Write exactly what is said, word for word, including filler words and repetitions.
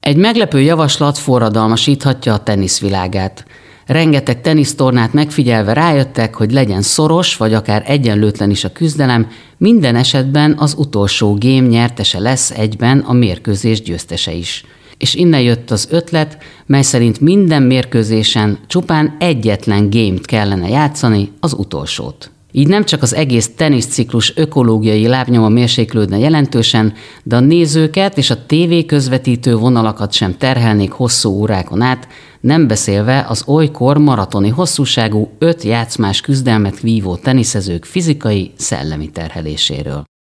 Egy meglepő javaslat forradalmasíthatja a teniszvilágát. Rengeteg tenisztornát megfigyelve rájöttek, hogy legyen szoros, vagy akár egyenlőtlen is a küzdelem, minden esetben az utolsó game nyertese lesz egyben a mérkőzés győztese is. És innen jött az ötlet, mely szerint minden mérkőzésen csupán egyetlen gémet kellene játszani, az utolsót. Így nem csak az egész teniszciklus ökológiai lábnyoma mérséklődne jelentősen, de a nézőket és a tévé közvetítő vonalakat sem terhelnék hosszú órákon át, nem beszélve az olykor maratoni hosszúságú öt játszmás küzdelmet vívó teniszezők fizikai, szellemi terheléséről.